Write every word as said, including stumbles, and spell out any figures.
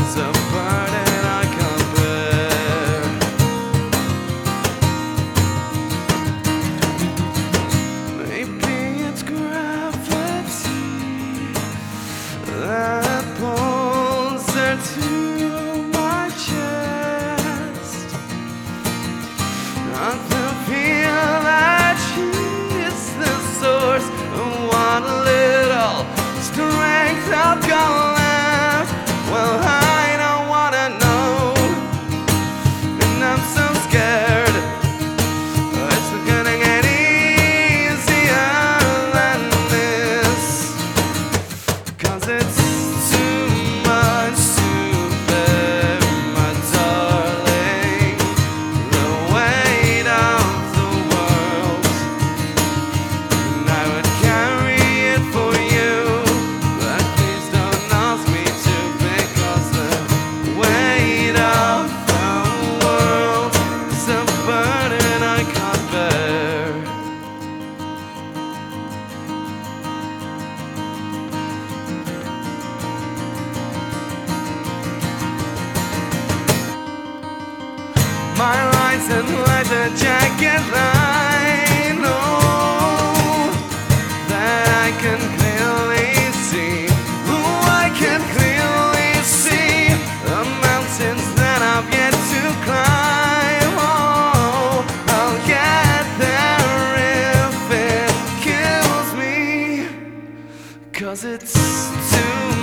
is a burden I can't bear. Maybe it's gravity that pulls her to my chest. Not to feel that she is the source of what little strength I've got left. Well, I don't wanna know, and I'm so scared. It's not gonna get easier than this, 'cause it's too much to bear, my darling. The weight of the world, and I would carry it for you, but please don't ask me to, because the weight of the world is a burden I can't bear. My rights and leather jacket, I know that I can clearly see. Oh, I can clearly see the mountains that I've yet to climb. Oh, I'll get there if it kills me, 'cause it's too